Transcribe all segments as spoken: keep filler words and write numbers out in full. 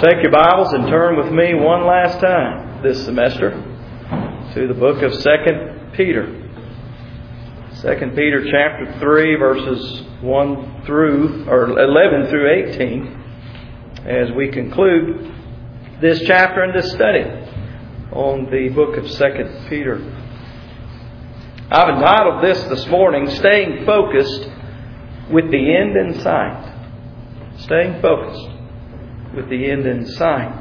Take your Bibles and turn with me one last time this semester to the book of Second Peter. Second Peter chapter three, verses one through or eleven through eighteen, as we conclude this chapter and this study on the book of Second Peter. I've entitled this this morning, Staying Focused with the End in Sight. Staying focused with the end in sight.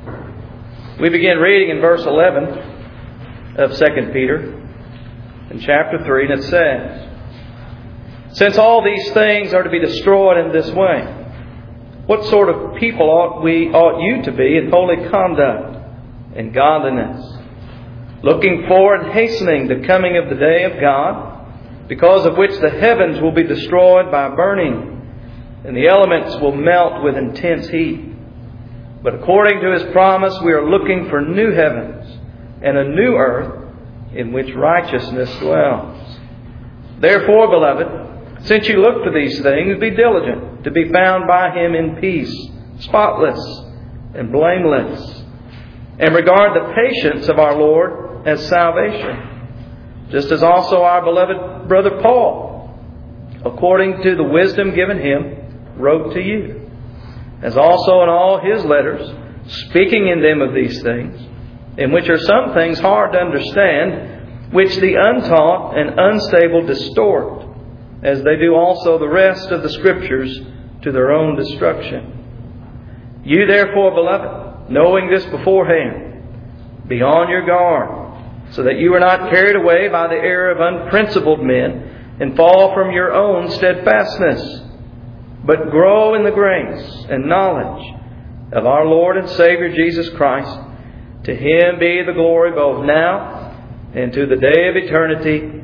We begin reading in verse eleven of Second Peter in chapter three, and it says, "Since all these things are to be destroyed in this way, what sort of people ought we ought you to be in holy conduct and godliness, looking for and hastening the coming of the day of God, because of which the heavens will be destroyed by burning, and the elements will melt with intense heat. But according to His promise, we are looking for new heavens and a new earth in which righteousness dwells. Therefore, beloved, since you look for these things, be diligent to be found by Him in peace, spotless and blameless, and regard the patience of our Lord as salvation, just as also our beloved brother Paul, according to the wisdom given him, wrote to you, as also in all his letters, speaking in them of these things, in which are some things hard to understand, which the untaught and unstable distort, as they do also the rest of the Scriptures to their own destruction. You therefore, beloved, knowing this beforehand, be on your guard, so that you are not carried away by the error of unprincipled men, and fall from your own steadfastness, but grow in the grace and knowledge of our Lord and Savior Jesus Christ. To Him be the glory both now and to the day of eternity.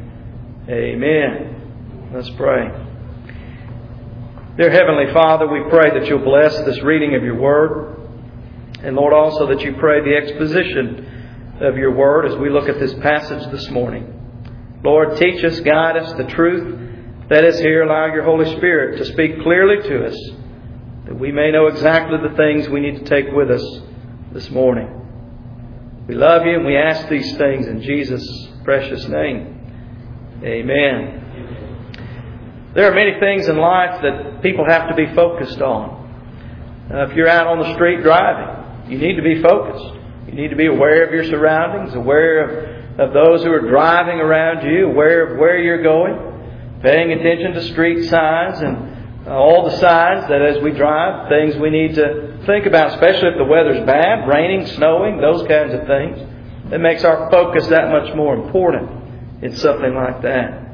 Amen." Let's pray. Dear Heavenly Father, we pray that You'll bless this reading of Your Word. And Lord, also that You pray the exposition of Your Word as we look at this passage this morning. Lord, teach us, guide us the truth that is here. Allow Your Holy Spirit to speak clearly to us, that we may know exactly the things we need to take with us this morning. We love You and we ask these things in Jesus' precious name. Amen. There are many things in life that people have to be focused on. Uh, if you're out on the street driving, you need to be focused. You need to be aware of your surroundings, aware of, of those who are driving around you, aware of where you're going. Paying attention to street signs and uh, all the signs that as we drive, things we need to think about, especially if the weather's bad, raining, snowing, those kinds of things. It makes our focus that much more important in something like that.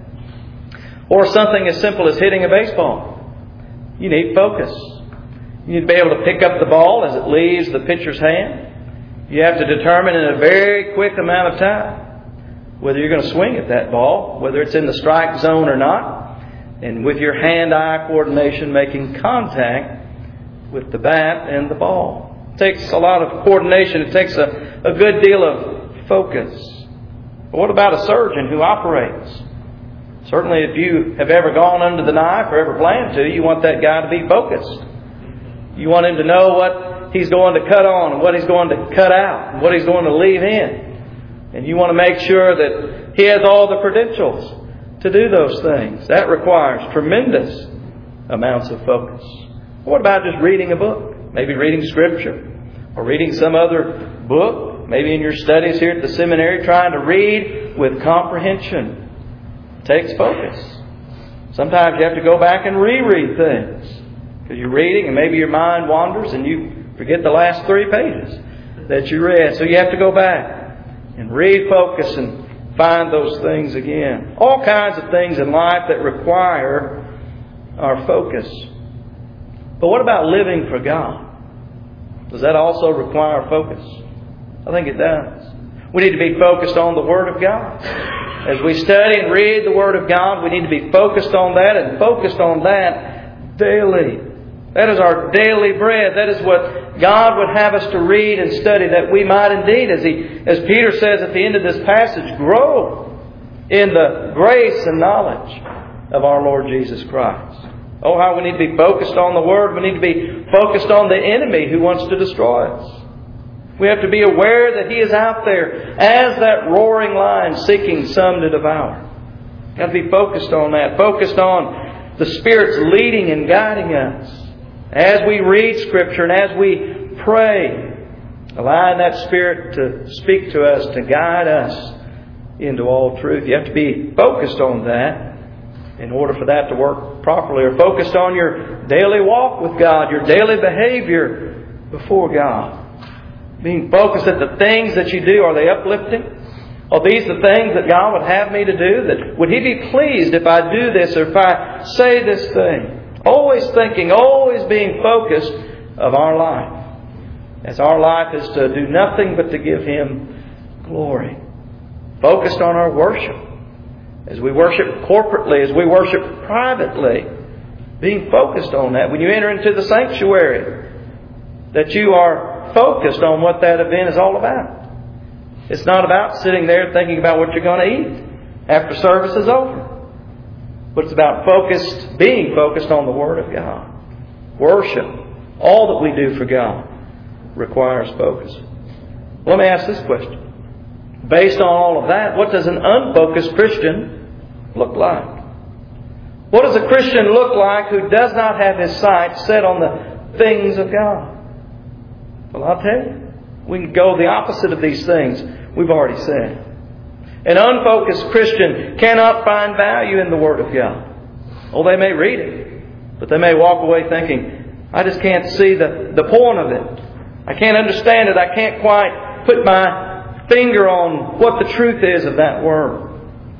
Or something as simple as hitting a baseball. You need focus. You need to be able to pick up the ball as it leaves the pitcher's hand. You have to determine in a very quick amount of time whether you're going to swing at that ball, whether it's in the strike zone or not, and with your hand-eye coordination making contact with the bat and the ball. It takes a lot of coordination. It takes a, a good deal of focus. But what about a surgeon who operates? Certainly if you have ever gone under the knife or ever plan to, you want that guy to be focused. You want him to know what he's going to cut on and what he's going to cut out and what he's going to leave in. And you want to make sure that he has all the credentials to do those things. That requires tremendous amounts of focus. What about just reading a book? Maybe reading Scripture or reading some other book. Maybe in your studies here at the seminary, trying to read with comprehension. It takes focus. Sometimes you have to go back and reread things because you're reading and maybe your mind wanders and you forget the last three pages that you read. So you have to go back and read, focus, and find those things again. All kinds of things in life that require our focus. But what about living for God? Does that also require focus? I think it does. We need to be focused on the Word of God. As we study and read the Word of God, we need to be focused on that and focused on that daily. That is our daily bread. That is what God would have us to read and study, that we might indeed, as He, as Peter says at the end of this passage, grow in the grace and knowledge of our Lord Jesus Christ. Oh, how we need to be focused on the Word. We need to be focused on the enemy who wants to destroy us. We have to be aware that he is out there as that roaring lion seeking some to devour. We've got to be focused on that. Focused on the Spirit's leading and guiding us. As we read Scripture and as we pray, allowing that Spirit to speak to us, to guide us into all truth. You have to be focused on that in order for that to work properly. Or focused on your daily walk with God, your daily behavior before God. Being focused that the things that you do, are they uplifting? Are these the things that God would have me to do? That would He be pleased if I do this or if I say this thing? Always thinking, always being focused of our life. As our life is to do nothing but to give Him glory. Focused on our worship. As we worship corporately, as we worship privately. Being focused on that. When you enter into the sanctuary, that you are focused on what that event is all about. It's not about sitting there thinking about what you're going to eat after service is over. But it's about focused, being focused on the Word of God. Worship, all that we do for God, requires focus. Let me ask this question. Based on all of that, what does an unfocused Christian look like? What does a Christian look like who does not have his sights set on the things of God? Well, I'll tell you, we can go the opposite of these things we've already said. An unfocused Christian cannot find value in the Word of God. Oh, they may read it, but they may walk away thinking, I just can't see the, the point of it. I can't understand it. I can't quite put my finger on what the truth is of that Word.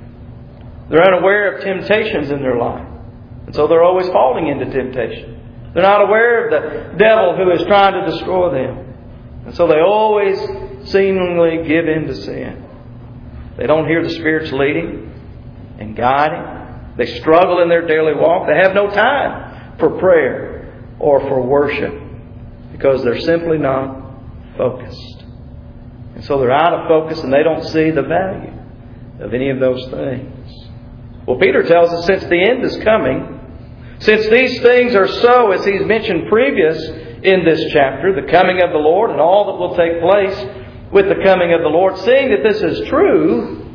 They're unaware of temptations in their life. And so they're always falling into temptation. They're not aware of the devil who is trying to destroy them. And so they always seemingly give in to sin. They don't hear the Spirit's leading and guiding. They struggle in their daily walk. They have no time for prayer or for worship because they're simply not focused. And so they're out of focus and they don't see the value of any of those things. Well, Peter tells us since the end is coming, since these things are so, as he's mentioned previous in this chapter, the coming of the Lord and all that will take place with the coming of the Lord, seeing that this is true,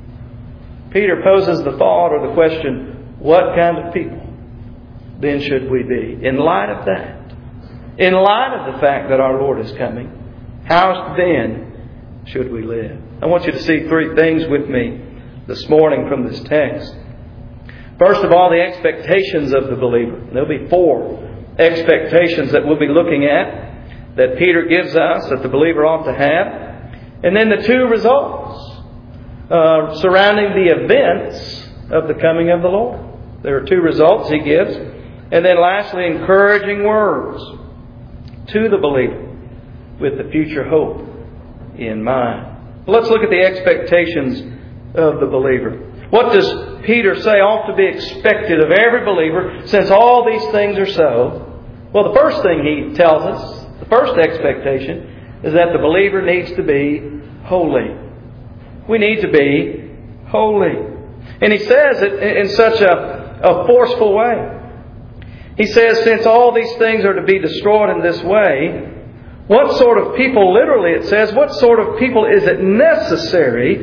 Peter poses the thought or the question, what kind of people then should we be? In light of that, in light of the fact that our Lord is coming, how then should we live? I want you to see three things with me this morning from this text. First of all, the expectations of the believer. There'll be four expectations that we'll be looking at that Peter gives us that the believer ought to have. And then the two results uh, surrounding the events of the coming of the Lord. There are two results he gives. And then lastly, encouraging words to the believer with the future hope in mind. Let's look at the expectations of the believer. What does Peter say ought to be expected of every believer since all these things are so? Well, the first thing he tells us, the first expectation, is that the believer needs to be holy. We need to be holy. And he says it in such a, a forceful way. He says, since all these things are to be destroyed in this way, what sort of people, literally it says, what sort of people is it necessary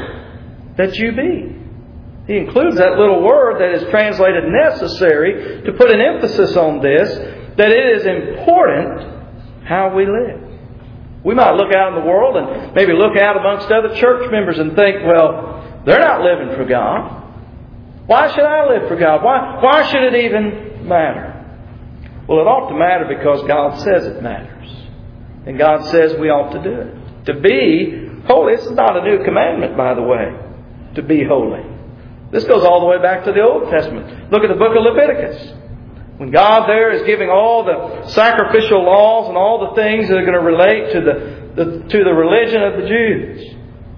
that you be? He includes that little word that is translated necessary to put an emphasis on this, that it is important how we live. We might look out in the world and maybe look out amongst other church members and think, well, they're not living for God. Why should I live for God? Why, why should it even matter? Well, it ought to matter because God says it matters. And God says we ought to do it. To be holy. This is not a new commandment, by the way. To be holy. This goes all the way back to the Old Testament. Look at the book of Leviticus. When God there is giving all the sacrificial laws and all the things that are going to relate to the, the, to the religion of the Jews.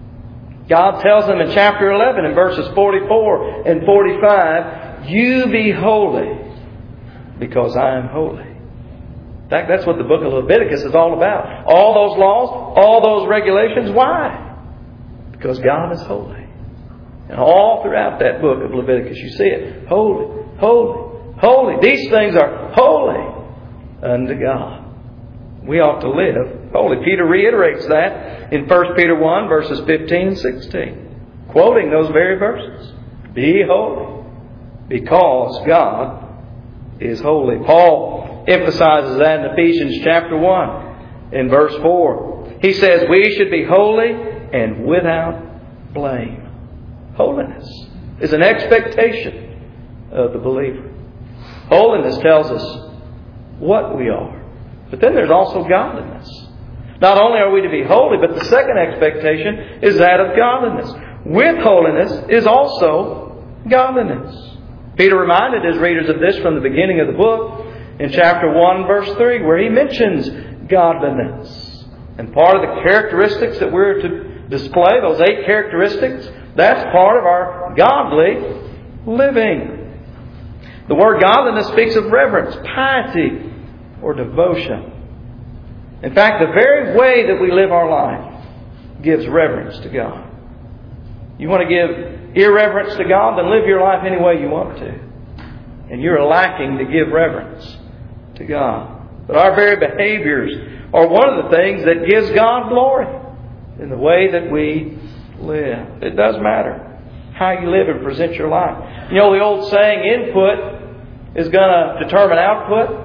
God tells them in chapter eleven, in verses forty-four and forty-five, you be holy because I am holy. In fact, that's what the book of Leviticus is all about. All those laws, all those regulations. Why? Because God is holy. And all throughout that book of Leviticus, you see it. Holy, holy, holy. These things are holy unto God. We ought to live holy. Peter reiterates that in First Peter one, verses fifteen and sixteen, quoting those very verses. Be holy, because God is holy. Paul emphasizes that in Ephesians chapter one, in verse four. He says, we should be holy and without blame. Holiness is an expectation of the believer. Holiness tells us what we are. But then there's also godliness. Not only are we to be holy, but the second expectation is that of godliness. With holiness is also godliness. Peter reminded his readers of this from the beginning of the book in chapter one, verse three, where he mentions godliness. And part of the characteristics that we're to display, those eight characteristics, that's part of our godly living. The word godliness speaks of reverence, piety, or devotion. In fact, the very way that we live our life gives reverence to God. You want to give irreverence to God, then live your life any way you want to. And you're lacking to give reverence to God. But our very behaviors are one of the things that gives God glory in the way that we live. It does matter how you live and present your life. You know the old saying, input is going to determine output.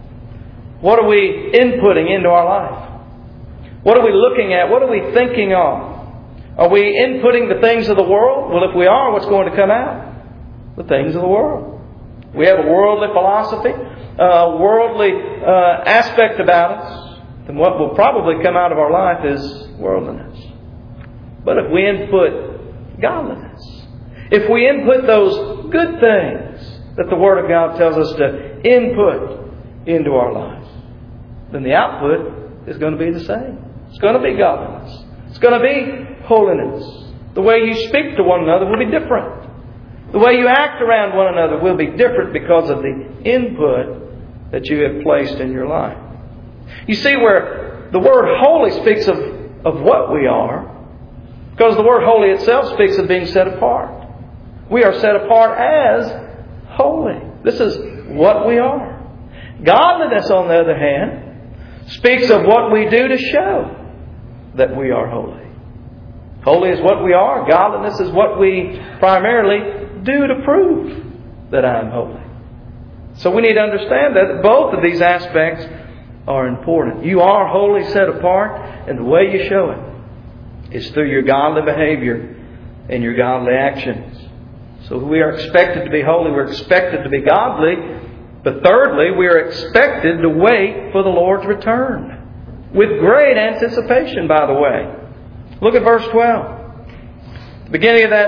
What are we inputting into our life? What are we looking at? What are we thinking of? Are we inputting the things of the world? Well, if we are, what's going to come out? The things of the world. We have a worldly philosophy, a worldly uh, aspect about us. Then what will probably come out of our life is worldliness. But if we input godliness, if we input those good things that the Word of God tells us to input into our life, then the output is going to be the same. It's going to be godliness. It's going to be holiness. The way you speak to one another will be different. The way you act around one another will be different because of the input that you have placed in your life. You see, where the word holy speaks of, of what we are, because the word holy itself speaks of being set apart. We are set apart as holy. This is what we are. Godliness, on the other hand, speaks of what we do to show that we are holy. Holy is what we are. Godliness is what we primarily do to prove that I am holy. So we need to understand that both of these aspects are important. You are wholly set apart, and the way you show it is through your godly behavior and your godly actions. So we are expected to be holy. We're expected to be godly. But thirdly, we are expected to wait for the Lord's return. With great anticipation, by the way. Look at verse twelve. Beginning of that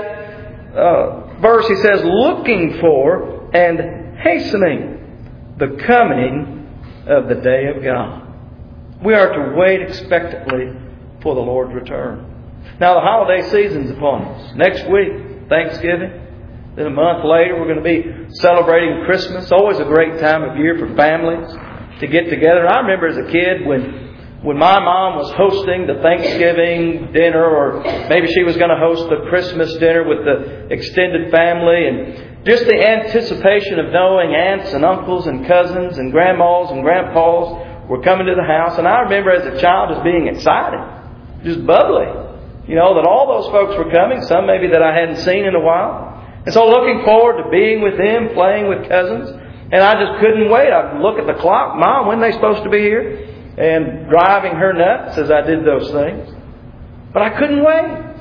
uh, verse, he says, looking for and hastening the coming of the day of God. We are to wait expectantly for the Lord's return. Now the holiday season's upon us. Next week, Thanksgiving. Then a month later, we're going to be celebrating Christmas. Always a great time of year for families to get together. I remember as a kid when when my mom was hosting the Thanksgiving dinner, or maybe she was going to host the Christmas dinner with the extended family, and just the anticipation of knowing aunts and uncles and cousins and grandmas and grandpas were coming to the house. And I remember as a child just being excited, just bubbly, you know, that all those folks were coming, some maybe that I hadn't seen in a while. And so looking forward to being with them, playing with cousins. And I just couldn't wait. I'd look at the clock. Mom, when are they supposed to be here? And driving her nuts as I did those things. But I couldn't wait.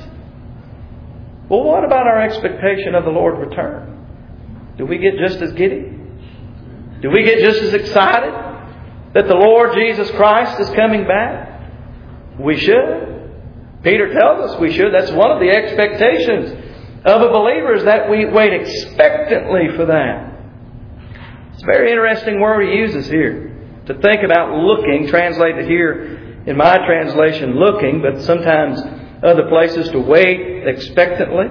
Well, what about our expectation of the Lord's return? Do we get just as giddy? Do we get just as excited that the Lord Jesus Christ is coming back? We should. Peter tells us we should. That's one of the expectations of a believer, is that we wait expectantly for that. It's a very interesting word he uses here. To think about looking, translated here in my translation, looking, but sometimes other places to wait expectantly.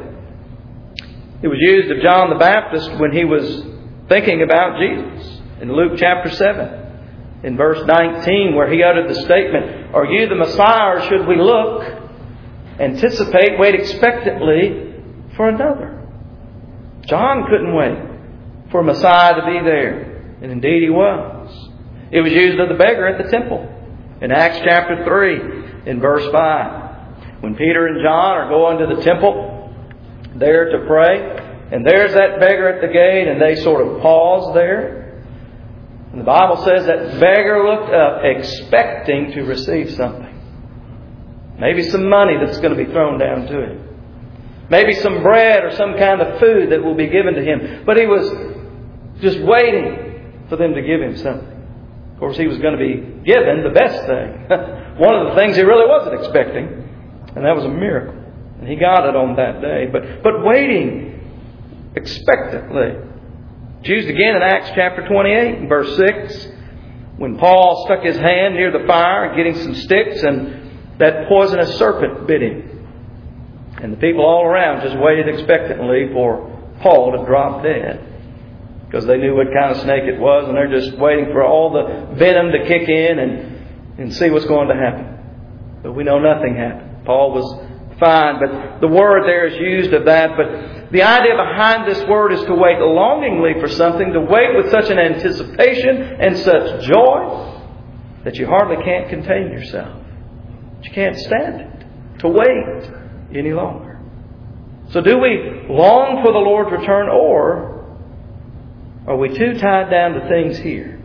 It was used of John the Baptist when he was thinking about Jesus in Luke chapter seven, in verse nineteen, where he uttered the statement, "Are you the Messiah, or should we look, anticipate, wait expectantly for another?" John couldn't wait for Messiah to be there. And indeed He was. It was used of the beggar at the temple. In Acts chapter three, in verse five. When Peter and John are going to the temple there to pray, and there's that beggar at the gate, and they sort of pause there. And the Bible says that beggar looked up expecting to receive something. Maybe some money that's going to be thrown down to him. Maybe some bread or some kind of food that will be given to him. But he was just waiting for them to give him something. Of course, he was going to be given the best thing. One of the things he really wasn't expecting. And that was a miracle. And he got it on that day. But, but waiting expectantly. It's used again in Acts chapter twenty-eight and verse six. When Paul stuck his hand near the fire getting some sticks, and that poisonous serpent bit him. And the people all around just waited expectantly for Paul to drop dead. Because they knew what kind of snake it was, and they're just waiting for all the venom to kick in and, and see what's going to happen. But we know nothing happened. Paul was fine, but the word there is used of that. But the idea behind this word is to wait longingly for something, to wait with such an anticipation and such joy that you hardly can't contain yourself. You can't stand it, to wait any longer. So do we long for the Lord's return, or are we too tied down to things here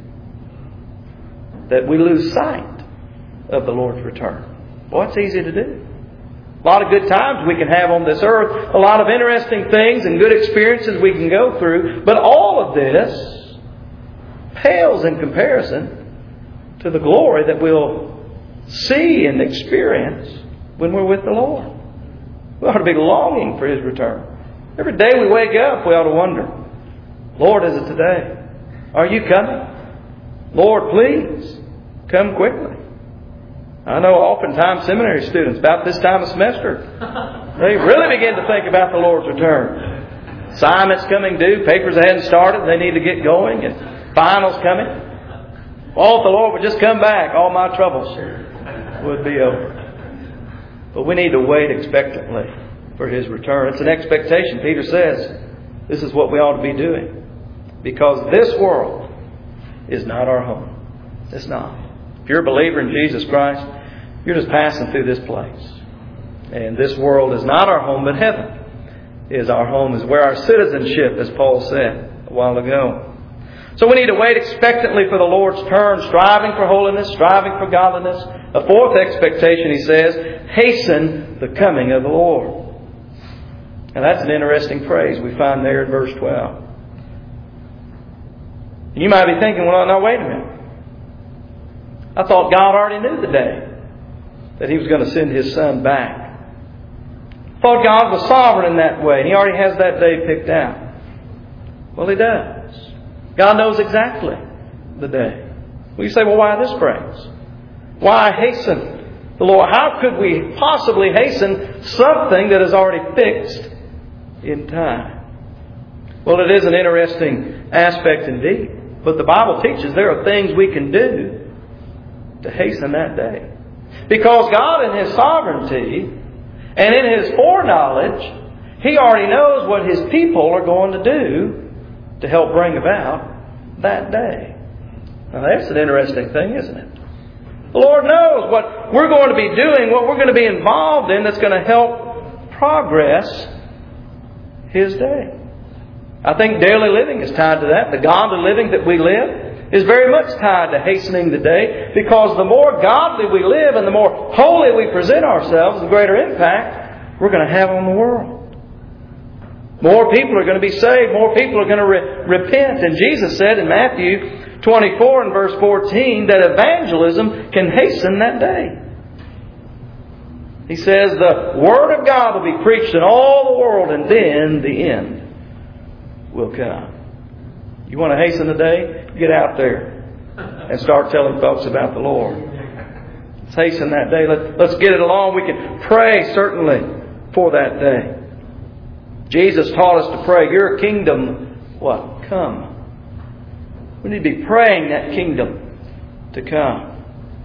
that we lose sight of the Lord's return? Well, it's easy to do. A lot of good times we can have on this earth. A lot of interesting things and good experiences we can go through. But all of this pales in comparison to the glory that we'll see and experience when we're with the Lord. We ought to be longing for His return. Every day we wake up, we ought to wonder, Lord, is it today? Are you coming? Lord, please, come quickly. I know oftentimes seminary students, about this time of semester, they really begin to think about the Lord's return. Assignments coming due, papers hadn't started, they need to get going, and finals coming. Oh, if the Lord would just come back, all my troubles would be over. But we need to wait expectantly for His return. It's an expectation. Peter says this is what we ought to be doing. Because this world is not our home. It's not. If you're a believer in Jesus Christ, you're just passing through this place. And this world is not our home, but heaven is our home, is where our citizenship, as Paul said a while ago. So we need to wait expectantly for the Lord's turn, striving for holiness, striving for godliness. A fourth expectation, he says, hasten the coming of the Lord. And that's an interesting phrase we find there in verse twelve. And you might be thinking, well, now wait a minute. I thought God already knew the day that He was going to send His Son back. I thought God was sovereign in that way, and He already has that day picked out. Well, He does. God knows exactly the day. Well, you say, well, why this phrase? Why hasten the Lord? How could we possibly hasten something that is already fixed in time? Well, it is an interesting aspect indeed. But the Bible teaches there are things we can do to hasten that day. Because God in His sovereignty and in His foreknowledge, He already knows what His people are going to do to help bring about that day. Now that's an interesting thing, isn't it? The Lord knows what we're going to be doing, what we're going to be involved in that's going to help progress His day. I think daily living is tied to that. The godly living that we live is very much tied to hastening the day, because the more godly we live and the more holy we present ourselves, the greater impact we're going to have on the world. More people are going to be saved. More people are going to re- repent. And Jesus said in Matthew twenty-four and verse fourteen that evangelism can hasten that day. He says the Word of God will be preached in all the world, and then the end will come. You want to hasten the day? Get out there and start telling folks about the Lord. Let's hasten that day. Let, let's get it along. We can pray certainly for that day. Jesus taught us to pray, your kingdom, what? Come. We need to be praying that kingdom to come.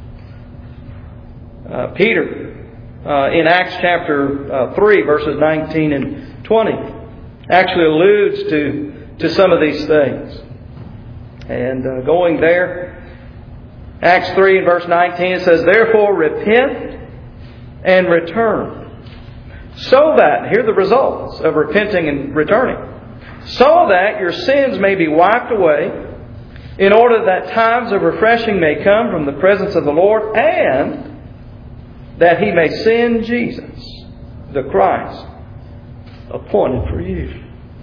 Uh, Peter, uh, in Acts chapter uh, three, verses nineteen and twenty, actually alludes to to some of these things. And uh, going there, Acts three and verse nineteen, it says, "Therefore repent and return, so that," here are the results of repenting and returning, "so that your sins may be wiped away, in order that times of refreshing may come from the presence of the Lord, and that He may send Jesus, the Christ, appointed for you."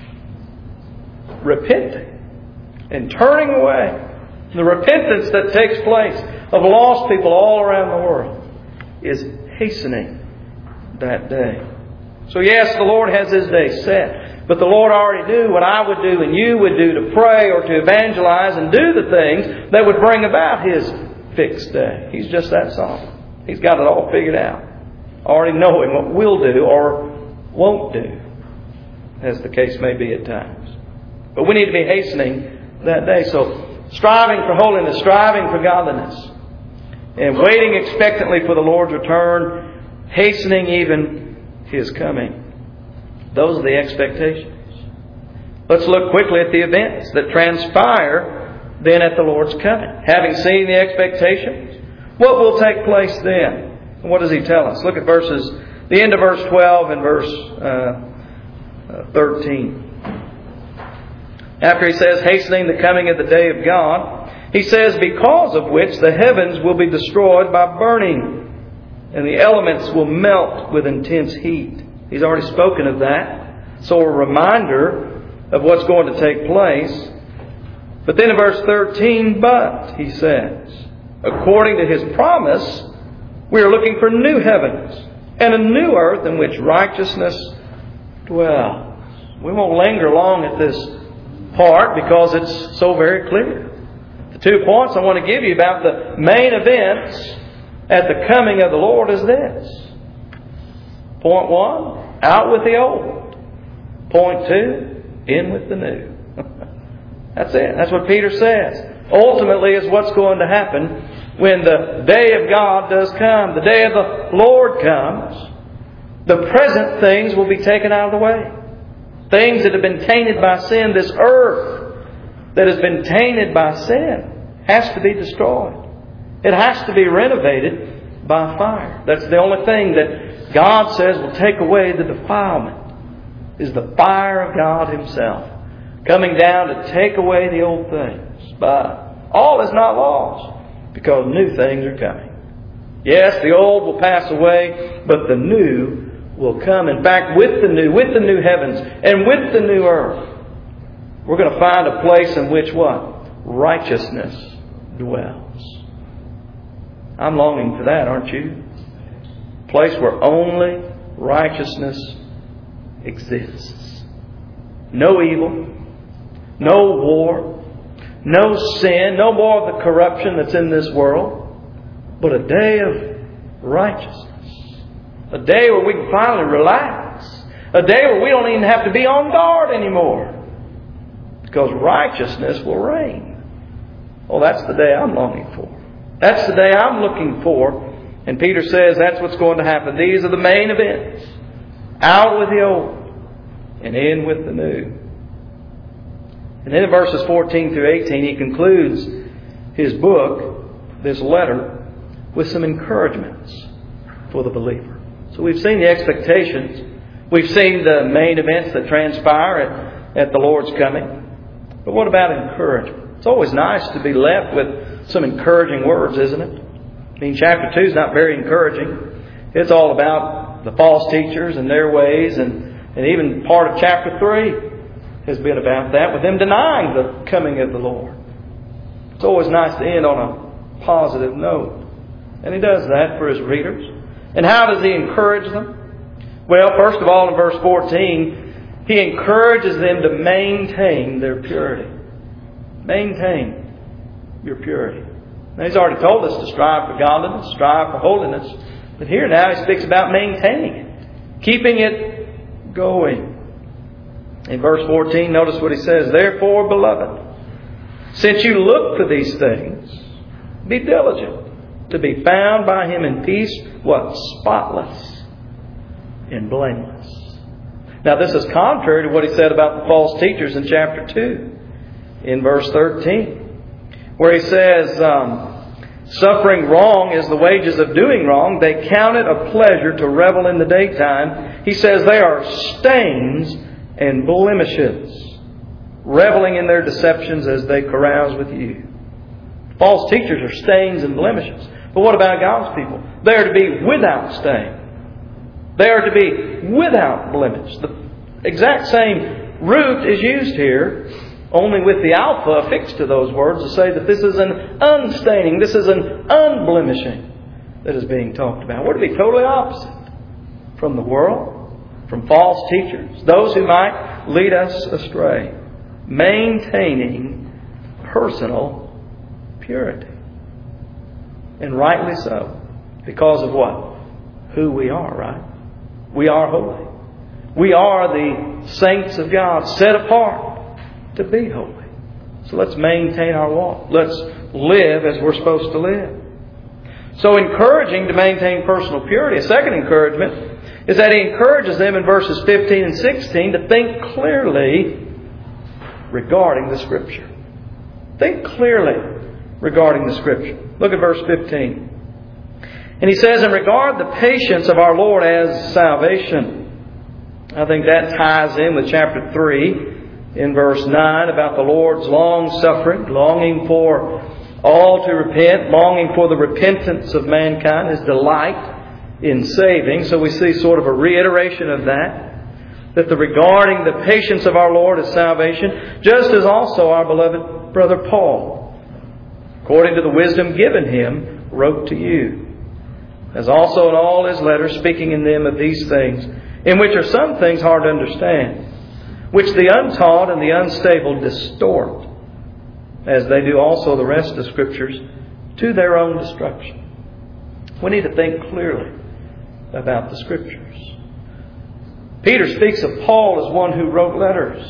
Repenting and turning away. The repentance that takes place of lost people all around the world is hastening that day. So yes, the Lord has His day set. But the Lord already knew what I would do and you would do to pray or to evangelize and do the things that would bring about His fixed day. He's just that sovereign. He's got it all figured out. Already knowing what we'll do or won't do, as the case may be at times. But we need to be hastening that day. So striving for holiness, striving for godliness, and waiting expectantly for the Lord's return, hastening even His coming. Those are the expectations. Let's look quickly at the events that transpire then at the Lord's coming. Having seen the expectations, what will take place then? And what does He tell us? Look at verses, the end of verse twelve and verse uh, uh, thirteen. After He says, hastening the coming of the day of God, He says, "Because of which the heavens will be destroyed by burning, and the elements will melt with intense heat." He's already spoken of that. So a reminder of what's going to take place. But then in verse thirteen, "But," He says, "according to His promise, we are looking for new heavens and a new earth in which righteousness dwells." We won't linger long at this part because it's so very clear. The two points I want to give you about the main events at the coming of the Lord is this. Point one, out with the old. Point two, in with the new. That's it. That's what Peter says. Ultimately is what's going to happen when the day of God does come. The day of the Lord comes. The present things will be taken out of the way. Things that have been tainted by sin. This earth that has been tainted by sin has to be destroyed. It has to be renovated by fire. That's the only thing that God says will take away the defilement, is the fire of God Himself coming down to take away the old things. But all is not lost, because new things are coming. Yes, the old will pass away, but the new will come. In fact, with the new, with the new heavens and with the new earth, we're going to find a place in which what? Righteousness dwells. I'm longing for that, aren't you? A place where only righteousness exists. No evil, no war, no sin, no more of the corruption that's in this world, but a day of righteousness. A day where we can finally relax. A day where we don't even have to be on guard anymore, because righteousness will reign. Well, that's the day I'm longing for. That's the day I'm looking for. And Peter says that's what's going to happen. These are the main events. Out with the old and in with the new. And then in verses fourteen through eighteen, he concludes his book, this letter, with some encouragements for the believer. So we've seen the expectations. We've seen the main events that transpire at, at the Lord's coming. But what about encouragement? It's always nice to be left with some encouraging words, isn't it? I mean, chapter two is not very encouraging. It's all about the false teachers and their ways, and, and even part of chapter three has been about that, with them denying the coming of the Lord. It's always nice to end on a positive note. And he does that for his readers. And how does he encourage them? Well, first of all, in verse fourteen, he encourages them to maintain their purity. Maintain your purity. Now, he's already told us to strive for godliness, strive for holiness. But here now he speaks about maintaining it, keeping it going. In verse fourteen, notice what he says. Therefore, beloved, since you look for these things, be diligent to be found by Him in peace, what? Spotless and blameless. Now this is contrary to what he said about the false teachers in chapter two, in verse thirteen, where he says, um, suffering wrong is the wages of doing wrong. They count it a pleasure to revel in the daytime. He says they are stains and blemishes, reveling in their deceptions as they carouse with you. False teachers are stains and blemishes. But what about God's people? They are to be without stain. They are to be without blemish. The exact same root is used here, only with the alpha affixed to those words to say that this is an unstaining, this is an unblemishing that is being talked about. We're to be totally opposite from the world, from false teachers, those who might lead us astray, maintaining personal purity. And rightly so. Because of what? Who we are, right? We are holy. We are the saints of God, set apart to be holy. So let's maintain our walk. Let's live as we're supposed to live. So encouraging to maintain personal purity. A second encouragement is that he encourages them in verses fifteen and sixteen to think clearly regarding the Scripture. Think clearly regarding the Scripture. Look at verse fifteen. And he says, and regard the patience of our Lord as salvation. I think that ties in with chapter three in verse nine about the Lord's long suffering, longing for all to repent, longing for the repentance of mankind, His delight in saving. So we see sort of a reiteration of that. That the regarding the patience of our Lord as salvation, just as also our beloved brother Paul, according to the wisdom given him, wrote to you. As also in all his letters, speaking in them of these things, in which are some things hard to understand, which the untaught and the unstable distort, as they do also the rest of the Scriptures, to their own destruction. We need to think clearly about the Scriptures. Peter speaks of Paul as one who wrote letters.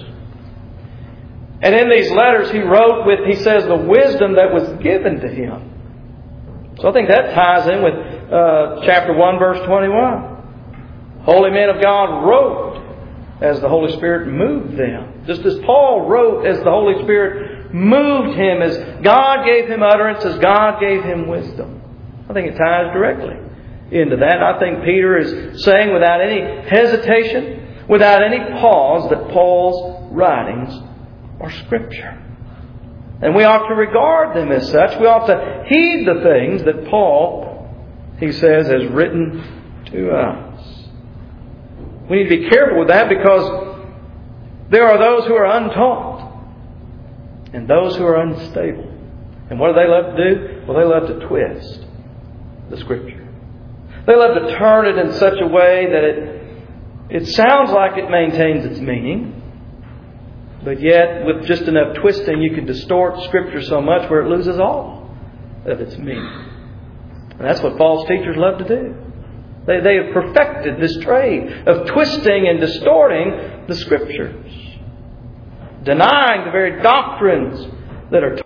And in these letters he wrote with, he says, the wisdom that was given to him. So I think that ties in with uh, chapter one, verse twenty-one. Holy men of God wrote as the Holy Spirit moved them. Just as Paul wrote as the Holy Spirit moved him, as God gave him utterance, as God gave him wisdom. I think it ties directly into that. I think Peter is saying without any hesitation, without any pause, that Paul's writings are Scripture. And we ought to regard them as such. We ought to heed the things that Paul, he says, has written to us. We need to be careful with that because there are those who are untaught and those who are unstable. And what do they love to do? Well, they love to twist the Scripture. They love to turn it in such a way that it, it sounds like it maintains its meaning. But yet, with just enough twisting, you can distort Scripture so much where it loses all of its meaning. And that's what false teachers love to do. They, they have perfected this trade of twisting and distorting the Scriptures, denying the very doctrines that are taught.